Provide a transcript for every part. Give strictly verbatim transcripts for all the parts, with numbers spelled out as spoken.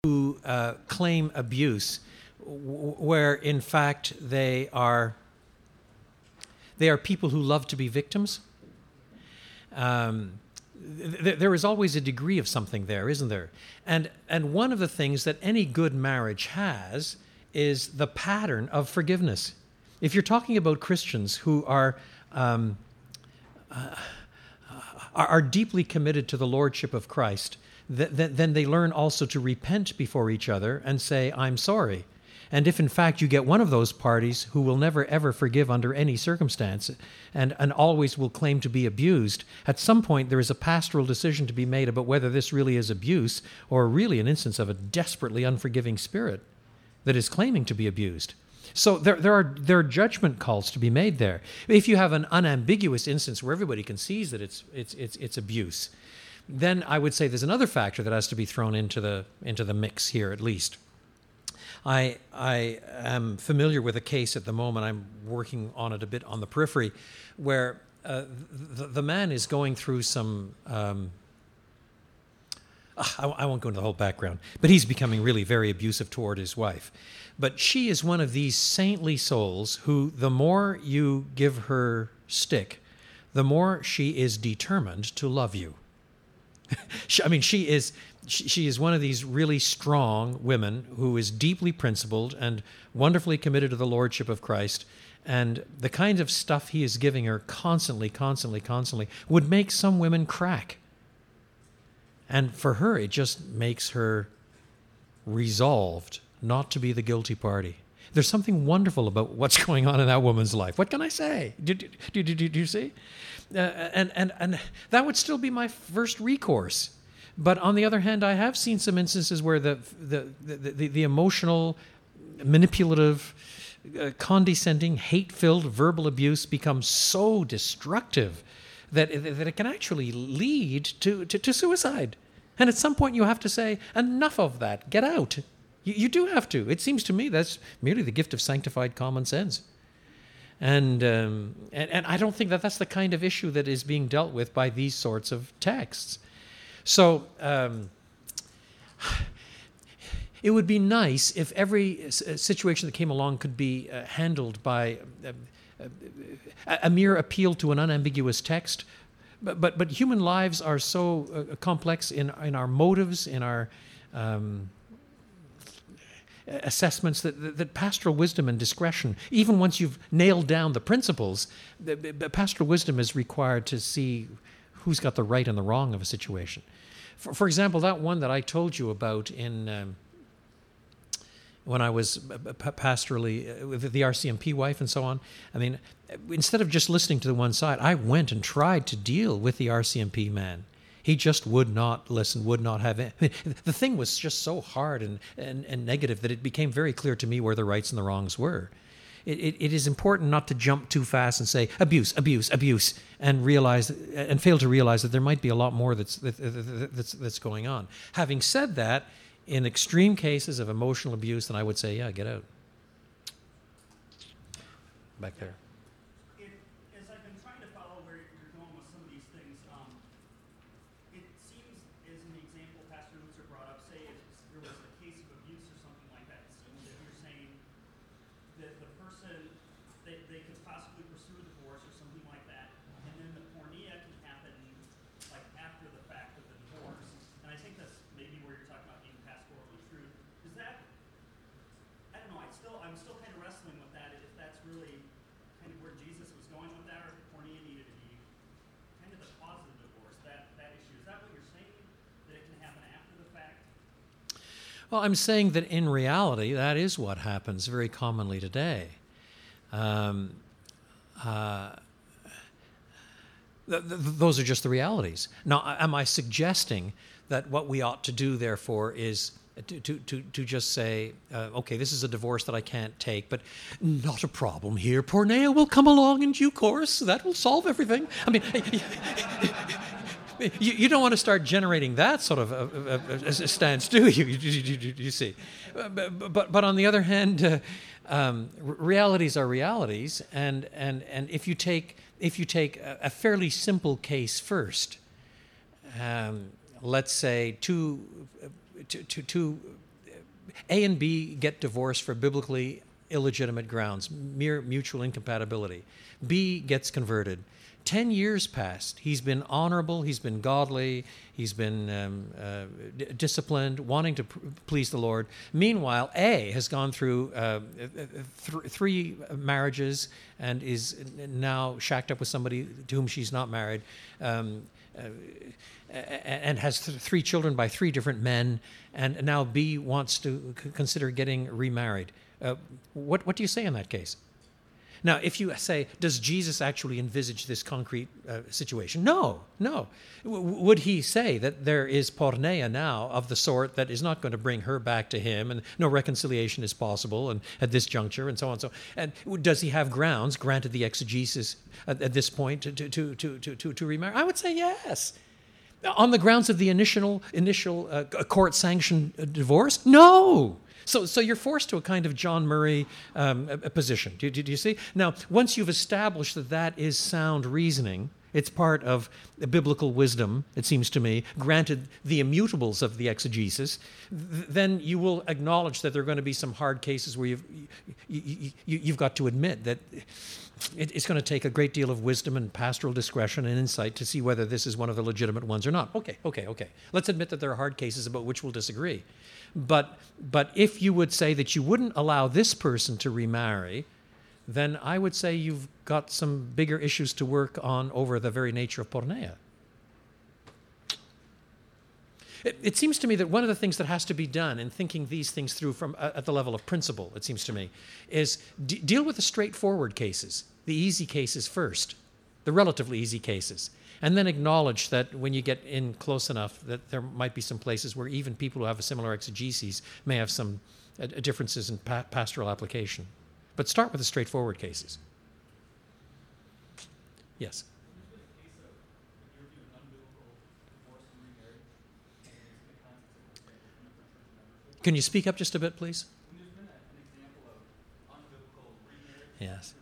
who uh, claim abuse, w- where in fact they are they are people who love to be victims. Um, th- there is always a degree of something there, isn't there? And and one of the things that any good marriage has is the pattern of forgiveness. If you're talking about Christians who are um, uh, are, are deeply committed to the lordship of Christ, th- th- then they learn also to repent before each other and say, "I'm sorry." And if in fact you get one of those parties who will never ever forgive under any circumstance and, and always will claim to be abused, at some point there is a pastoral decision to be made about whether this really is abuse or really an instance of a desperately unforgiving spirit that is claiming to be abused. So there, there are there are judgment calls to be made there. If you have an unambiguous instance where everybody can see that it's it's it's it's abuse, then I would say there's another factor that has to be thrown into the into the mix here at least. I I am familiar with a case at the moment. I'm working on it a bit on the periphery, where uh, the, the man is going through some. Um, I, I won't go into the whole background, but he's becoming really very abusive toward his wife. But she is one of these saintly souls who, the more you give her stick, the more she is determined to love you. I mean, she is she, she is one of these really strong women who is deeply principled and wonderfully committed to the lordship of Christ. And the kind of stuff he is giving her constantly, constantly, constantly would make some women crack. And for her, it just makes her resolved not to be the guilty party. There's something wonderful about what's going on in that woman's life. What can I say? Do, do, do, do, do you see? Uh, and, and, and that would still be my first recourse. But on the other hand, I have seen some instances where the, the, the, the, the emotional, manipulative, uh, condescending, hate-filled verbal abuse becomes so destructive that, that it can actually lead to, to, to suicide. And at some point you have to say, enough of that, get out. You, you do have to. It seems to me that's merely the gift of sanctified common sense. And, um, and and I don't think that that's the kind of issue that is being dealt with by these sorts of texts. So um, it would be nice if every situation that came along could be uh, handled by uh, a, a mere appeal to an unambiguous text. But but, but human lives are so uh, complex in in our motives, in our um, assessments that, that, that pastoral wisdom and discretion, even once you've nailed down the principles, the, the pastoral wisdom is required to see who's got the right and the wrong of a situation. For, for example, that one that I told you about in um, when I was pastorally with the R C M P wife and so on. I mean, instead of just listening to the one side, I went and tried to deal with the R C M P man. He just would not listen, would not have it. The thing was just so hard and, and, and negative that it became very clear to me where the rights and the wrongs were. It, it, it is important not to jump too fast and say abuse, abuse, abuse, and realize and fail to realize that there might be a lot more that's that, that's that's going on. Having said that, in extreme cases of emotional abuse, then I would say, yeah, get out. Back there. Well, I'm saying that in reality, that is what happens very commonly today. Um, uh, th- th- those are just the realities. Now, am I suggesting that what we ought to do, therefore, is to to to, to just say, uh, okay, this is a divorce that I can't take, but not a problem here. Porneia will come along in due course. That will solve everything. I mean... You, you don't want to start generating that sort of a, a, a stance, do you? You, you, you, you see. But, but, but on the other hand, uh, um, realities are realities, and, and, and if you take if you take a, a fairly simple case first, um, let's say two, two, two, two A and B get divorced for biblically illegitimate grounds, mere mutual incompatibility. B gets converted. Ten years passed. He's been honorable. He's been godly. He's been um, uh, d- disciplined, wanting to pr- please the Lord. Meanwhile, A has gone through uh, th- three marriages and is now shacked up with somebody to whom she's not married, um, uh, and has th- three children by three different men. And now B wants to c- consider getting remarried. Uh, what what do you say in that case? Now, if you say, does Jesus actually envisage this concrete uh, situation? No, no. W- would he say that there is porneia now of the sort that is not going to bring her back to him and no reconciliation is possible and at this juncture and so on and so on? And does he have grounds, granted the exegesis at, at this point, to, to, to, to, to, to remarry? I would say yes. On the grounds of the initial, initial uh, court-sanctioned divorce? No. So, so you're forced to a kind of John Murray um, a, a position. Do, do, do you see? Now, once you've established that that is sound reasoning, it's part of biblical wisdom, it seems to me, granted the immutables of the exegesis, th- then you will acknowledge that there are going to be some hard cases where you've, you, you, you, you've got to admit that it, it's going to take a great deal of wisdom and pastoral discretion and insight to see whether this is one of the legitimate ones or not. Okay, okay, okay. Let's admit that there are hard cases about which we'll disagree. But but if you would say that you wouldn't allow this person to remarry, then I would say you've got some bigger issues to work on over the very nature of porneia. It, it seems to me that one of the things that has to be done in thinking these things through from uh, at the level of principle, it seems to me, is d- deal with the straightforward cases, the easy cases first, the relatively easy cases. And then acknowledge that when you get in close enough that there might be some places where even people who have a similar exegesis may have some uh, differences in pa- pastoral application. But start with the straightforward cases. Yes? Can you speak up just a bit, please? Yes.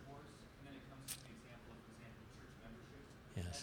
Yes.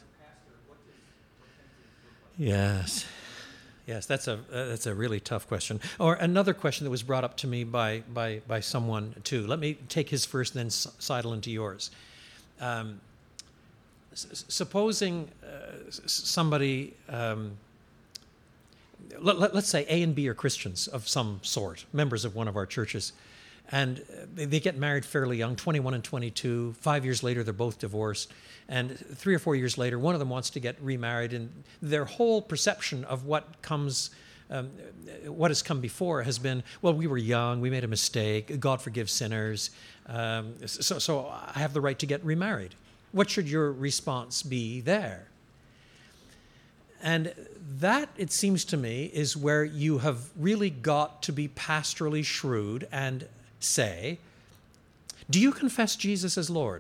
Yes. Yes, that's a uh, that's a really tough question. Or another question that was brought up to me by by by someone too. Let me take his first, then s- sidle into yours. Um, s- supposing uh, s- somebody, um, let, let, let's say A and B are Christians of some sort, members of one of our churches, and they, they get married fairly young, twenty-one and twenty-two. Five years later, they're both divorced. And three or four years later, one of them wants to get remarried, and their whole perception of what comes, um, what has come before has been, well, we were young, we made a mistake, God forgives sinners, um, so, so I have the right to get remarried. What should your response be there? And that, it seems to me, is where you have really got to be pastorally shrewd and say, do you confess Jesus as Lord?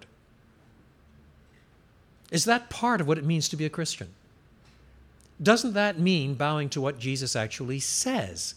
Is that part of what it means to be a Christian? Doesn't that mean bowing to what Jesus actually says?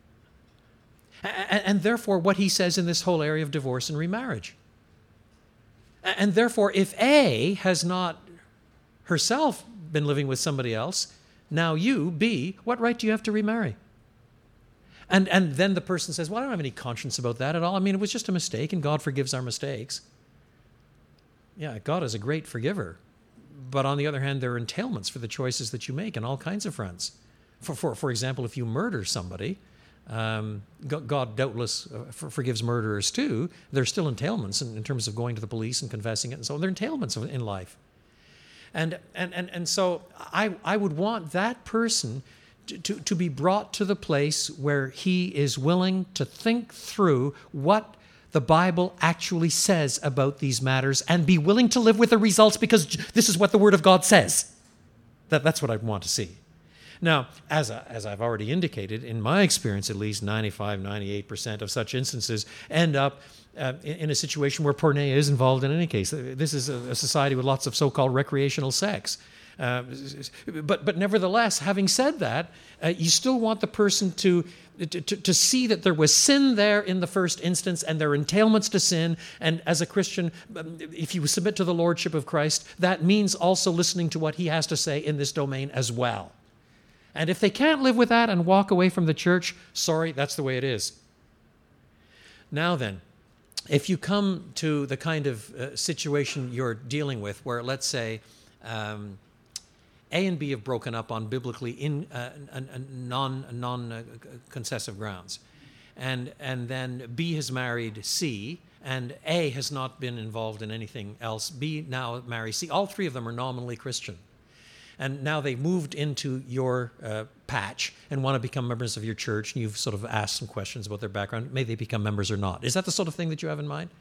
And, and therefore, what he says in this whole area of divorce and remarriage. And therefore, if A has not herself been living with somebody else, now you, B, what right do you have to remarry? And, and then the person says, well, I don't have any conscience about that at all. I mean, it was just a mistake, and God forgives our mistakes. Yeah, God is a great forgiver. But on the other hand, there are entailments for the choices that you make on all kinds of fronts. For, for, for example, if you murder somebody, um, God doubtless uh, forgives murderers too. There are still entailments in, in terms of going to the police and confessing it and so on. There are entailments in life. And, and, and, and so I, I would want that person to, to, to be brought to the place where he is willing to think through what the Bible actually says about these matters and be willing to live with the results because this is what the Word of God says. That, that's what I want to see. Now, as, I, as I've already indicated, in my experience, at least ninety-five, ninety-eight percent of such instances end up uh, in, in a situation where porneia is involved in any case. This is a, a society with lots of so-called recreational sex. Uh, but, but nevertheless, having said that, uh, you still want the person to, to, to see that there was sin there in the first instance and there are entailments to sin. And as a Christian, if you submit to the Lordship of Christ, that means also listening to what he has to say in this domain as well. And if they can't live with that and walk away from the church, sorry, that's the way it is. Now then, if you come to the kind of uh, situation you're dealing with where, let's say, um, A and B have broken up on biblically in uh, non non uh, concessive grounds, and and then B has married C, and A has not been involved in anything else. B now marries C. All three of them are nominally Christian, and now they've moved into your uh, patch and want to become members of your church, and you've sort of asked some questions about their background. May they become members or not? Is that the sort of thing that you have in mind?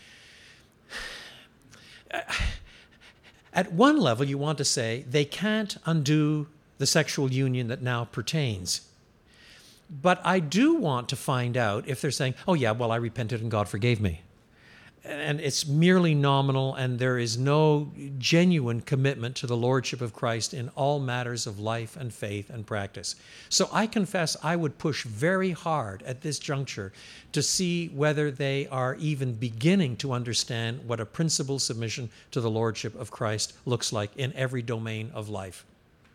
At one level, you want to say they can't undo the sexual union that now pertains. But I do want to find out if they're saying, oh yeah, well, I repented and God forgave me. And it's merely nominal, and there is no genuine commitment to the Lordship of Christ in all matters of life and faith and practice. So I confess I would push very hard at this juncture to see whether they are even beginning to understand what a principled submission to the Lordship of Christ looks like in every domain of life.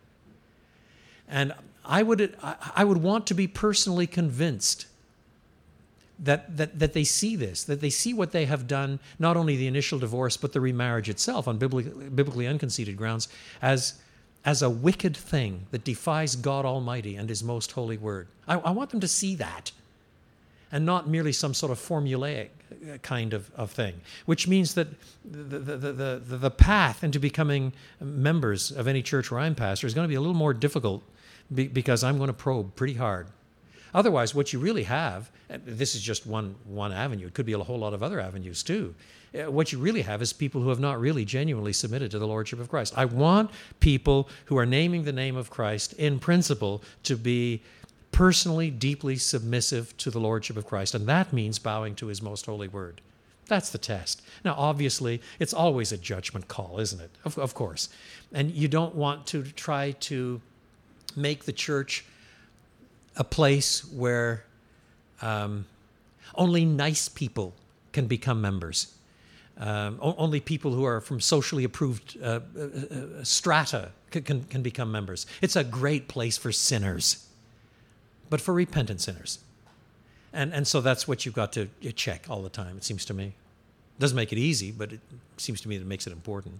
And I would, I would want to be personally convinced That, that that they see this, that they see what they have done, not only the initial divorce, but the remarriage itself on biblically, biblically unconceded grounds, as, as a wicked thing that defies God Almighty and His most holy word. I, I want them to see that, and not merely some sort of formulaic kind of, of thing, which means that the, the, the, the, the path into becoming members of any church where I'm pastor is going to be a little more difficult be, because I'm going to probe pretty hard. Otherwise, what you really have, and this is just one, one avenue, it could be a whole lot of other avenues too. Uh, what you really have is people who have not really genuinely submitted to the Lordship of Christ. I want people who are naming the name of Christ in principle to be personally, deeply submissive to the Lordship of Christ, and that means bowing to His most holy word. That's the test. Now, obviously, it's always a judgment call, isn't it? Of, of course. And you don't want to try to make the church a place where um, only nice people can become members. Um, o- only people who are from socially approved uh, uh, uh, strata can, can, can become members. It's a great place for sinners, but for repentant sinners. And, and so that's what you've got to check all the time, it seems to me. It doesn't make it easy, but it seems to me that it makes it important.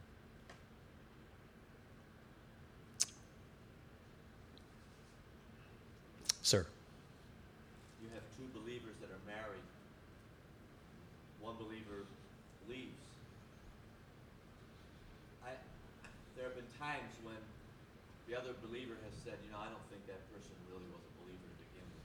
Sir. You have two believers that are married. One believer leaves. I, there have been times when the other believer has said, you know, I don't think that person really was a believer to begin with.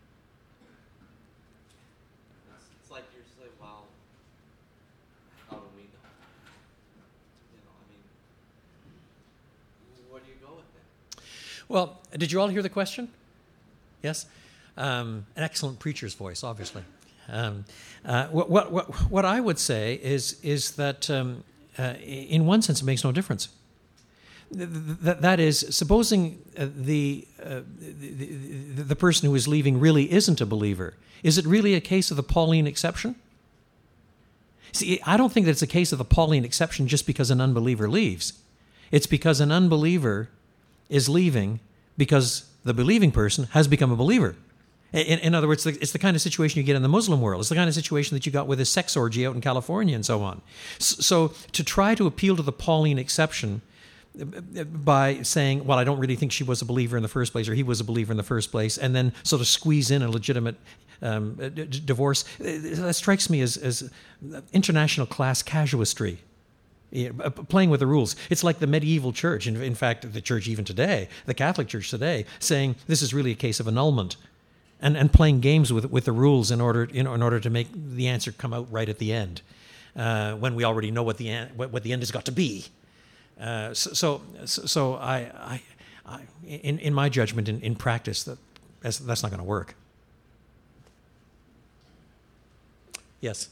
It's, it's like you're saying, well, how do we know? You know, I mean, where do you go with that? Well, did you all hear the question? Yes? Um, an excellent preacher's voice, obviously. Um, uh, what, what, what, what I would say is, is that um, uh, in one sense it makes no difference. Th- th- that is, supposing uh, the, uh, the, the, the person who is leaving really isn't a believer, is it really a case of the Pauline exception? See, I don't think that it's a case of the Pauline exception just because an unbeliever leaves. It's because an unbeliever is leaving because the believing person has become a believer. In, in other words, it's the kind of situation you get in the Muslim world. It's the kind of situation that you got with a sex orgy out in California and so on. So to try to appeal to the Pauline exception by saying, well, I don't really think she was a believer in the first place, or he was a believer in the first place, and then sort of squeeze in a legitimate um, d- d- divorce, that strikes me as, as international class casuistry. Yeah, playing with the rules. It's like the medieval church, in, in fact, the church even today, the Catholic Church today, saying this is really a case of annulment, and, and playing games with with the rules in order in, in order to make the answer come out right at the end, uh, when we already know what the an, what, what the end has got to be. Uh, so, so so I, I, I in in my judgment, in, in practice, that that's, that's not going to work. Yes.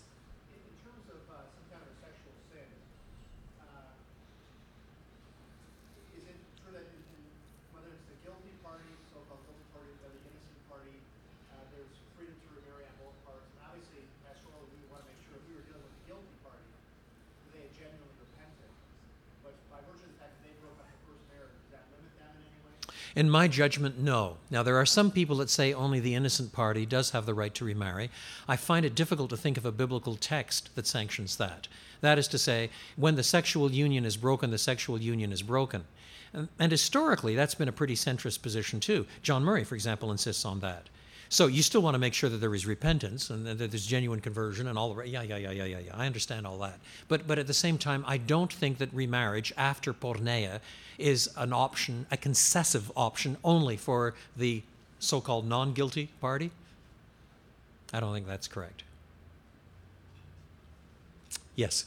In my judgment, no. Now, there are some people that say only the innocent party does have the right to remarry. I find it difficult to think of a biblical text that sanctions that. That is to say, when the sexual union is broken, the sexual union is broken. And, and historically, that's been a pretty centrist position too. John Murray, for example, insists on that. So you still want to make sure that there is repentance and that there's genuine conversion and all the rest. Yeah, yeah, yeah, yeah, yeah, yeah. I understand all that. But but at the same time, I don't think that remarriage after porneia is an option, a concessive option only for the so-called non-guilty party. I don't think that's correct. Yes.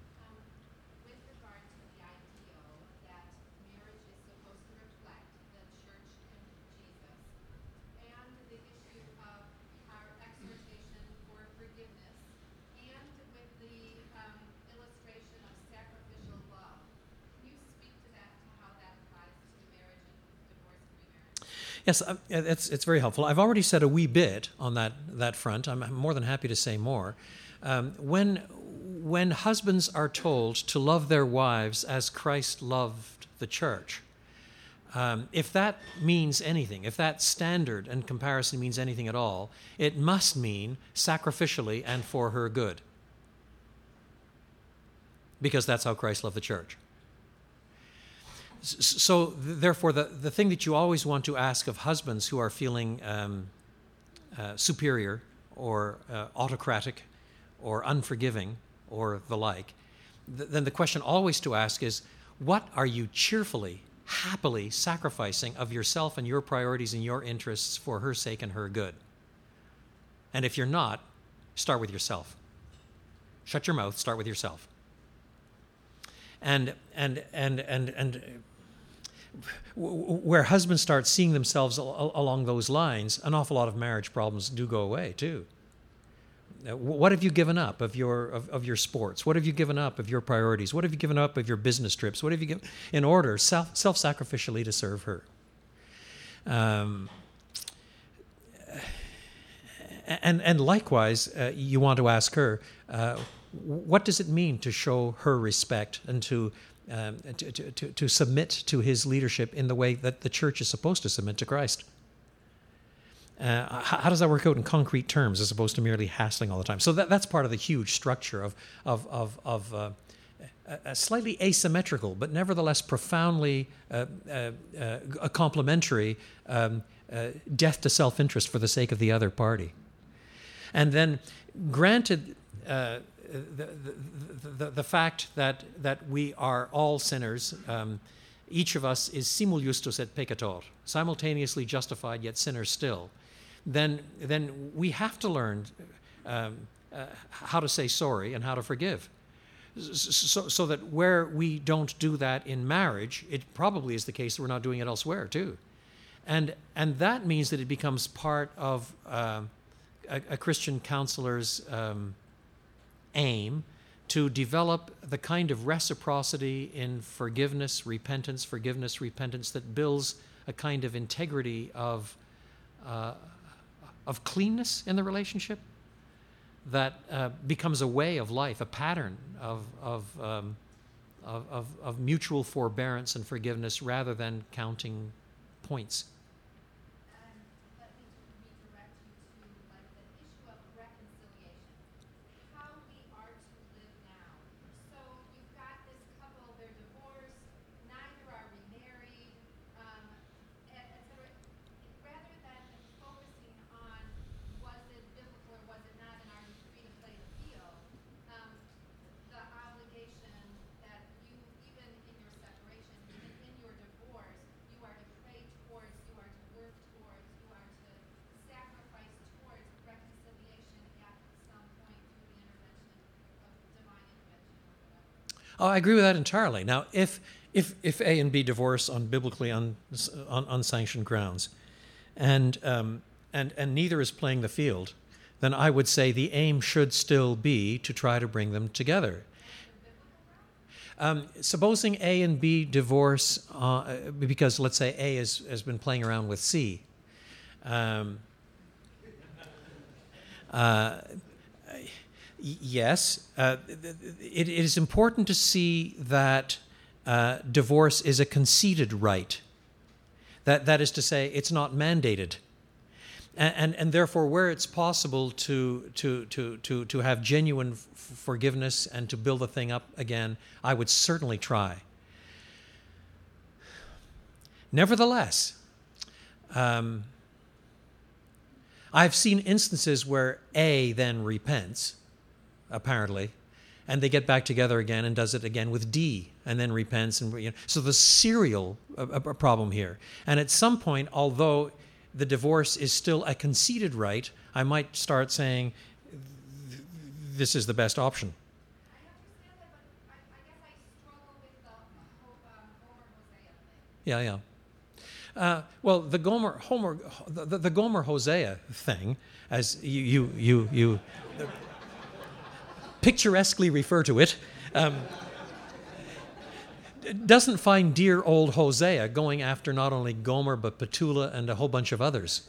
Yes, it's, it's very helpful. I've already said a wee bit on that, that front. I'm more than happy to say more. Um, when, when husbands are told to love their wives as Christ loved the church, um, if that means anything, if that standard and comparison means anything at all, it must mean sacrificially and for her good. Because that's how Christ loved the church. So, therefore, the, the thing that you always want to ask of husbands who are feeling um, uh, superior or uh, autocratic or unforgiving or the like, th- then the question always to ask is, what are you cheerfully, happily sacrificing of yourself and your priorities and your interests for her sake and her good? And if you're not, start with yourself. Shut your mouth, start with yourself. And and and and and where husbands start seeing themselves al- along those lines, an awful lot of marriage problems do go away too. What have you given up of your of, of your sports? What have you given up of your priorities? What have you given up of your business trips? What have you given in order self self sacrificially to serve her? Um, and and likewise, uh, you want to ask her. Uh, What does it mean to show her respect and to, um, to, to, to submit to his leadership in the way that the church is supposed to submit to Christ? Uh, how, how does that work out in concrete terms as opposed to merely hassling all the time? So that, that's part of the huge structure of, of, of, of uh, a slightly asymmetrical, but nevertheless profoundly uh, uh, uh, a complementary um, uh, death to self-interest for the sake of the other party. And then granted... Uh, The, the, the, the fact that, that we are all sinners, um, each of us is simul justus et peccator, simultaneously justified yet sinners still, then, then we have to learn um, uh, how to say sorry and how to forgive. So, so that where we don't do that in marriage, it probably is the case that we're not doing it elsewhere too. And, and that means that it becomes part of uh, a, a Christian counselor's um, aim to develop the kind of reciprocity in forgiveness, repentance, forgiveness, repentance that builds a kind of integrity of uh, of cleanness in the relationship that uh, becomes a way of life, a pattern of of, um, of of of mutual forbearance and forgiveness rather than counting points. Oh, I agree with that entirely. Now, if if if A and B divorce on biblically un, un, unsanctioned grounds, and um, and and neither is playing the field, then I would say the aim should still be to try to bring them together. Um, supposing A and B divorce uh, because, let's say, A has, has been playing around with C. Um, uh, Yes, uh, it, it is important to see that uh, divorce is a conceded right. That, that is to say, it's not mandated. And, and, and therefore, where it's possible to, to, to, to, to have genuine f- forgiveness and to build the thing up again, I would certainly try. Nevertheless, um, I've seen instances where A then repents, apparently, and they get back together again and does it again with D, and then repents. And you know, so the serial a, a problem here. And at some point, although the divorce is still a conceded right, I might start saying this is the best option. I understand that, but I, I guess I struggle with the um, Homer Hosea thing. Yeah, yeah. Uh, well, the Gomer, Homer, the, the Gomer Hosea thing, as you you you, you picturesquely refer to it, um, doesn't find dear old Hosea going after not only Gomer but Petula and a whole bunch of others,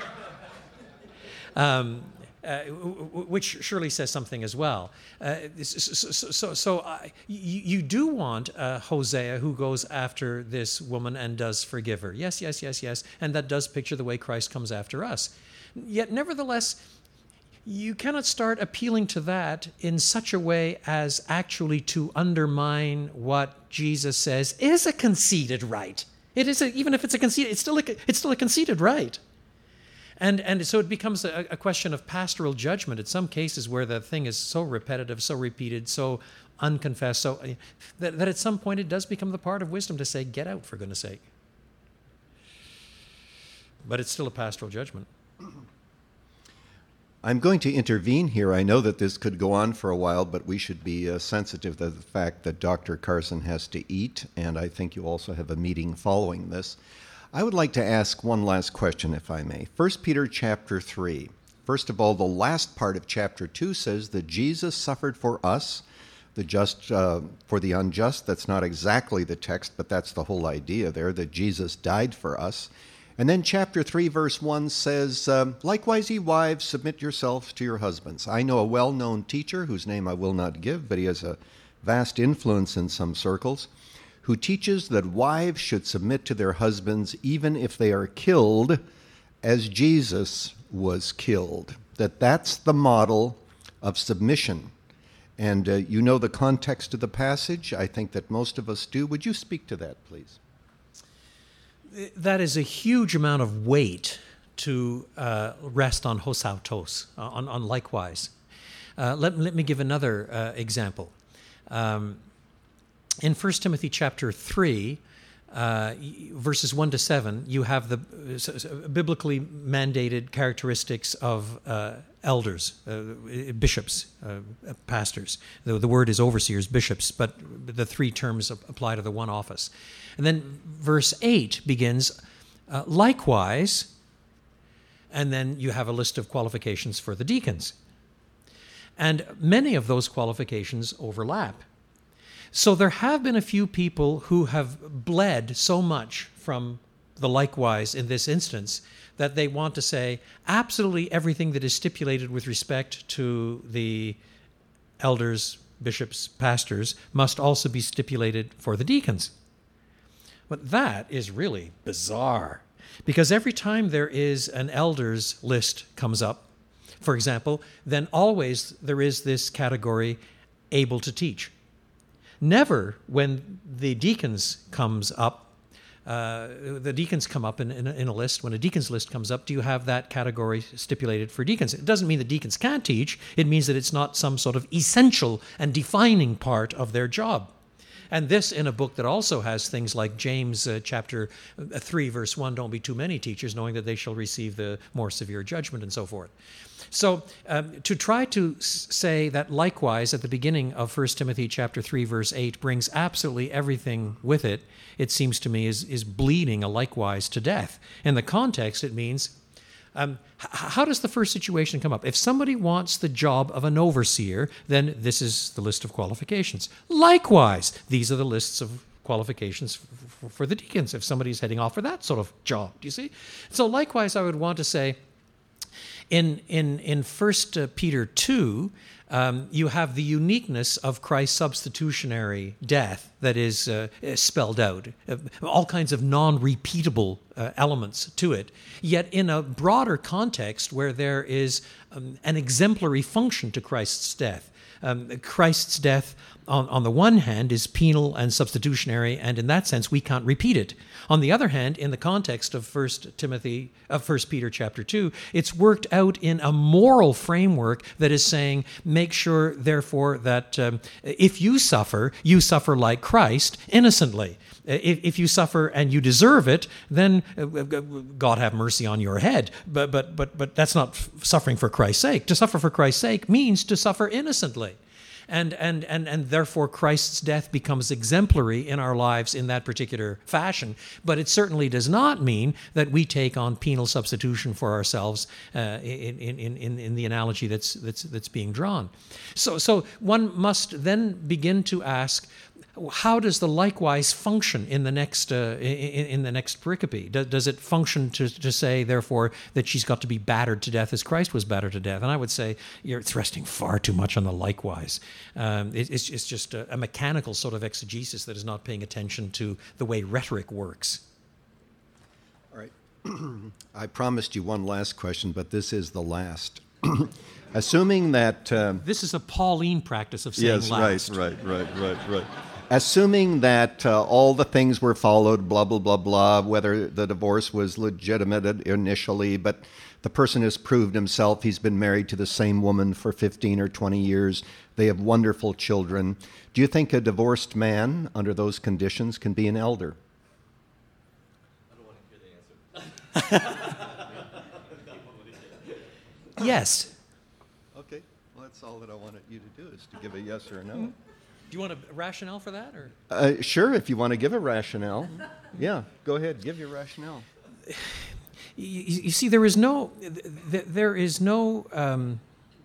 um, uh, which surely says something as well. Uh, so, so, so I, you, you do want uh, Hosea who goes after this woman and does forgive her. Yes, yes, yes, yes. And that does picture the way Christ comes after us. Yet, nevertheless, you cannot start appealing to that in such a way as actually to undermine what Jesus says is a conceded right. It is a, even if it's a conceded, it's still a, it's still a conceded right. And and so it becomes a, a question of pastoral judgment in some cases where the thing is so repetitive, so repeated, so unconfessed, so that, that at some point it does become the part of wisdom to say, get out, for goodness sake. But it's still a pastoral judgment. I'm going to intervene here. I know that this could go on for a while, but we should be uh, sensitive to the fact that Doctor Carson has to eat, and I think you also have a meeting following this. I would like to ask one last question, if I may. First Peter chapter three. First of all, the last part of chapter two says that Jesus suffered for us, the just uh, for the unjust. That's not exactly the text, but that's the whole idea there, that Jesus died for us. And then chapter three, verse one says, um, likewise, ye wives, submit yourselves to your husbands. I know a well-known teacher, whose name I will not give, but he has a vast influence in some circles, who teaches that wives should submit to their husbands even if they are killed as Jesus was killed. That that's the model of submission. And uh, you know the context of the passage. I think that most of us do. Would you speak to that, please? That is a huge amount of weight to uh, rest on hosautos, on, on likewise. Uh, let, let me give another uh, example. Um, in First Timothy chapter three, uh, verses one to seven, you have the uh, biblically mandated characteristics of uh, elders, uh, bishops, uh, pastors. The, the word is overseers, bishops, but the three terms apply to the one office. And then verse eight begins, uh, likewise, and then you have a list of qualifications for the deacons. And many of those qualifications overlap. So there have been a few people who have bled so much from the likewise in this instance that they want to say absolutely everything that is stipulated with respect to the elders, bishops, pastors must also be stipulated for the deacons. But that is really bizarre, because every time there is an elders list comes up, for example, then always there is this category, able to teach. Never, when the deacons comes up, uh, the deacons come up in, in, a, in a list, when a deacons list comes up, do you have that category stipulated for deacons? It doesn't mean that deacons can't teach. It means that it's not some sort of essential and defining part of their job. And this in a book that also has things like James uh, chapter three, verse one, don't be too many teachers, knowing that they shall receive the more severe judgment, and so forth. So um, to try to s- say that likewise at the beginning of First Timothy chapter three, verse eight brings absolutely everything with it, it seems to me is, is bleeding a likewise to death. In the context, it means, um, h- how does the first situation come up? If somebody wants the job of an overseer, then this is the list of qualifications. Likewise, these are the lists of qualifications f- f- for the deacons if somebody's heading off for that sort of job. Do you see? So likewise, I would want to say, In in in First Peter two, Um, you have the uniqueness of Christ's substitutionary death that is uh, spelled out, uh, all kinds of non-repeatable uh, elements to it, yet in a broader context where there is um, an exemplary function to Christ's death. Um, Christ's death, on, on the one hand, is penal and substitutionary, and in that sense, we can't repeat it. On the other hand, in the context of First Timothy, of First Peter chapter two, it's worked out in a moral framework that is saying, make sure, therefore, that um, if you suffer, you suffer like Christ, innocently. If, if you suffer and you deserve it, then God have mercy on your head. But but but but that's not suffering for Christ's sake. To suffer for Christ's sake means to suffer innocently. And, and, and, and therefore Christ's death becomes exemplary in our lives in that particular fashion. But it certainly does not mean that we take on penal substitution for ourselves uh, in, in, in, in the analogy that's, that's, that's being drawn. So, so one must then begin to ask, how does the likewise function in the next uh, in, in the next pericope? Does, does it function to, to say, therefore, that she's got to be battered to death as Christ was battered to death? And I would say you're thrusting far too much on the likewise. Um, it, it's, it's just a, a mechanical sort of exegesis that is not paying attention to the way rhetoric works. All right. I promised you one last question, but this is the last. Assuming that... Um, this is a Pauline practice of saying yes, last. Yes, right, right, right, right, right. Assuming that uh, all the things were followed, blah, blah, blah, blah, whether the divorce was legitimate initially, but the person has proved himself, he's been married to the same woman for fifteen or twenty years, they have wonderful children. Do you think a divorced man, under those conditions, can be an elder? I don't want to hear the answer. Yes. Okay, well, that's all that I wanted you to do, is to give a yes or a no. Mm-hmm. Do you want a rationale for that, or? Uh, sure, if you want to give a rationale. Yeah, go ahead, give your rationale. You, you see, there is no, there is no um,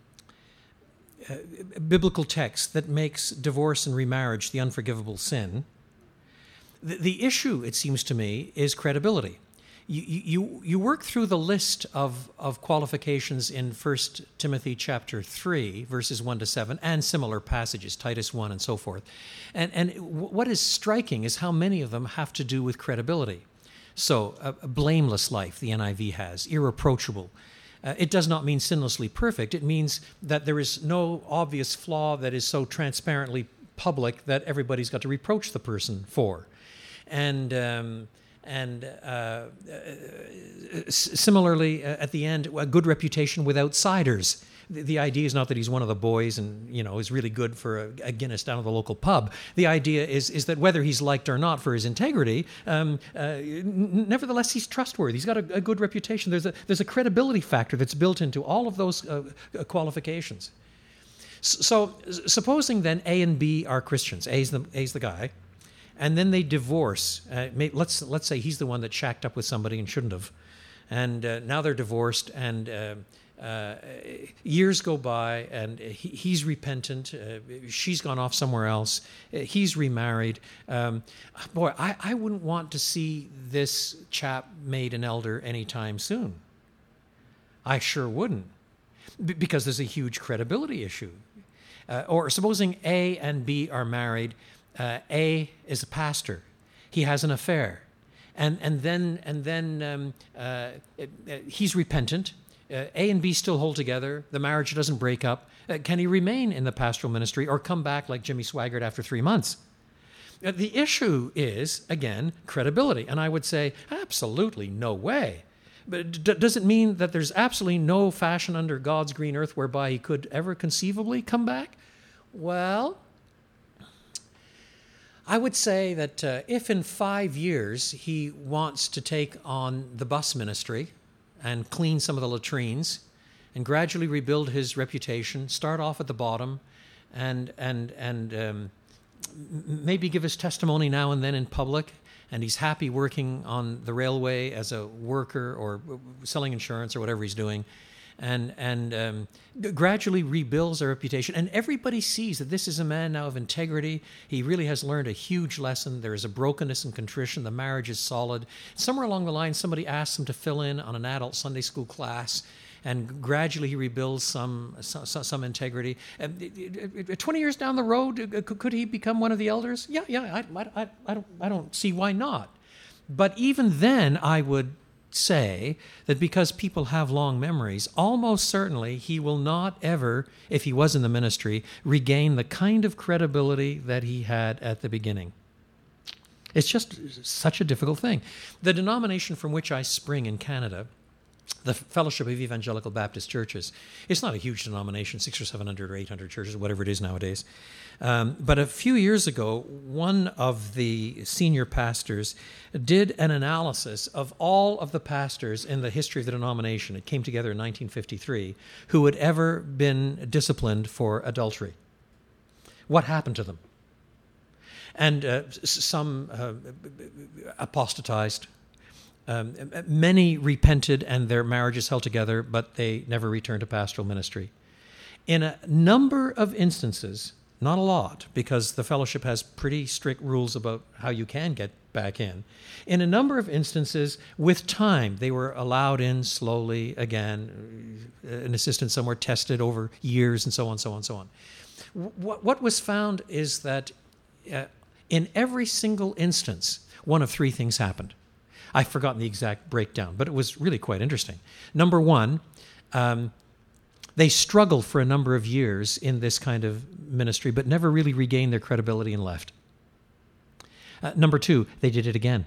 uh, biblical text that makes divorce and remarriage the unforgivable sin. The, the issue, it seems to me, is credibility. You, you, you work through the list of, of qualifications in First Timothy chapter three, verses one to seven, and similar passages, Titus one and so forth. And, and what is striking is how many of them have to do with credibility. So, a, a blameless life, the N I V has, irreproachable. Uh, it does not mean sinlessly perfect. It means that there is no obvious flaw that is so transparently public that everybody's got to reproach the person for. And... Um, And uh, uh, similarly, uh, at the end, a good reputation with outsiders. The, the idea is not that he's one of the boys and, you know, is really good for a, a Guinness down at the local pub. The idea is is that whether he's liked or not for his integrity, um, uh, n- nevertheless, he's trustworthy. He's got a, a good reputation. There's a, there's a credibility factor that's built into all of those uh, qualifications. So, so, supposing then A and B are Christians. A's the, A's the guy. And then they divorce. Uh, may, let's let's say he's the one that shacked up with somebody and shouldn't have, and uh, now they're divorced. And uh, uh, years go by, and he, he's repentant. Uh, she's gone off somewhere else. Uh, he's remarried. Um, boy, I, I wouldn't want to see this chap made an elder anytime soon. I sure wouldn't, B- because there's a huge credibility issue. Uh, or supposing A and B are married. Uh, A is a pastor. He has an affair, and and then and then um, uh, it, it, he's repentant. Uh, A and B still hold together. The marriage doesn't break up. Uh, can he remain in the pastoral ministry or come back like Jimmy Swaggart after three months? Uh, the issue is, again, credibility, and I would say absolutely no way. But d- does it mean that there's absolutely no fashion under God's green earth whereby he could ever conceivably come back? Well, I would say that uh, if in five years he wants to take on the bus ministry and clean some of the latrines and gradually rebuild his reputation, start off at the bottom and and and um, maybe give his testimony now and then in public, and he's happy working on the railway as a worker or selling insurance or whatever he's doing, and and um, gradually rebuilds their reputation. And everybody sees that this is a man now of integrity. He really has learned a huge lesson. There is a brokenness and contrition. The marriage is solid. Somewhere along the line, somebody asks him to fill in on an adult Sunday school class, and gradually he rebuilds some some, some integrity. And twenty years down the road, could he become one of the elders? Yeah, yeah. I, I, I don't I don't see why not. But even then, I would say that because people have long memories, almost certainly he will not ever, if he was in the ministry, regain the kind of credibility that he had at the beginning. It's just such a difficult thing. The denomination from which I spring in Canada, the Fellowship of Evangelical Baptist Churches, it's not a huge denomination, six or seven hundred or eight hundred churches, whatever it is nowadays. Um, but a few years ago, one of the senior pastors did an analysis of all of the pastors in the history of the denomination. It came together in nineteen fifty-three, who had ever been disciplined for adultery. What happened to them? And uh, some uh, apostatized. Um, many repented and their marriages held together, but they never returned to pastoral ministry. In a number of instances, not a lot, because the fellowship has pretty strict rules about how you can get back in. In a number of instances, with time, they were allowed in slowly again. An assistant somewhere tested over years and so on, so on, so on. What, what was found is that uh, in every single instance, one of three things happened. I've forgotten the exact breakdown, but it was really quite interesting. Number one, um, they struggled for a number of years in this kind of ministry, but never really regained their credibility and left. Uh, number two, they did it again.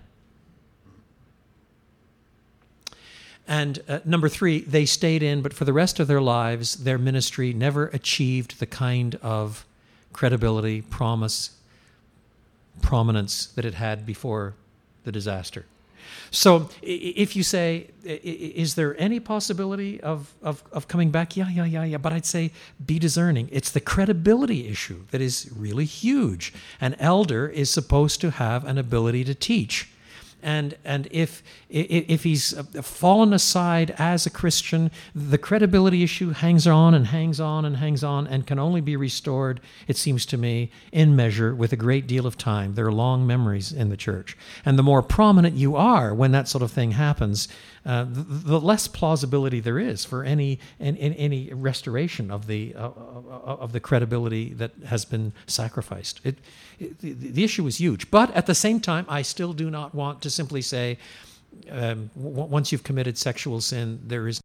And uh, number three, they stayed in, but for the rest of their lives, their ministry never achieved the kind of credibility, promise, prominence that it had before the disaster. So if you say, is there any possibility of, of, of coming back? Yeah, yeah, yeah, yeah. But I'd say be discerning. It's the credibility issue that is really huge. An elder is supposed to have an ability to teach. And and if if he's fallen aside as a Christian, the credibility issue hangs on and hangs on and hangs on and can only be restored, it seems to me, in measure with a great deal of time. There are long memories in the church. And the more prominent you are when that sort of thing happens, uh, the, the less plausibility there is for any in, in, any restoration of the uh, of the credibility that has been sacrificed. It, it, the, the issue is huge. But at the same time, I still do not want to simply say, um, w- once you've committed sexual sin, there is